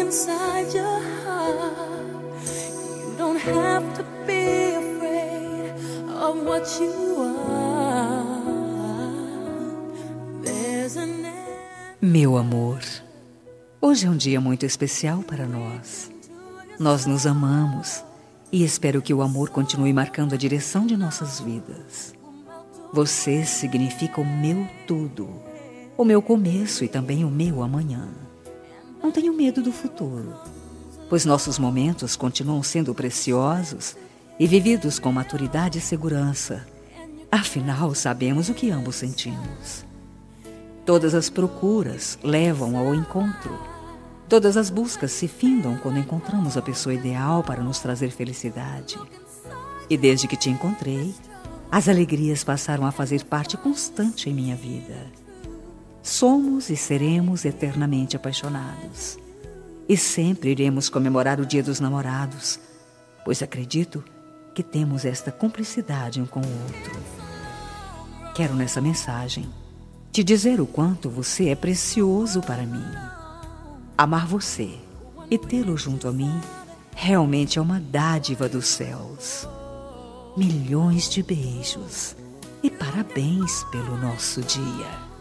inside your heart. You don't have to be afraid of what you are. There's an Meu amor, hoje é um dia muito especial para nós. Nós nos amamos e espero que o amor continue marcando a direção de nossas vidas. Você significa o meu tudo, o meu começo e também o meu amanhã. Não tenho medo do futuro, pois nossos momentos continuam sendo preciosos e vividos com maturidade e segurança. Afinal, sabemos o que ambos sentimos. Todas as procuras levam ao encontro. Todas as buscas se findam quando encontramos a pessoa ideal para nos trazer felicidade. E desde que te encontrei, as alegrias passaram a fazer parte constante em minha vida. Somos e seremos eternamente apaixonados. E sempre iremos comemorar o Dia dos Namorados, pois acredito que temos esta cumplicidade um com o outro. Quero nessa mensagem te dizer o quanto você é precioso para mim. Amar você e tê-lo junto a mim realmente é uma dádiva dos céus. Milhões de beijos e parabéns pelo nosso dia.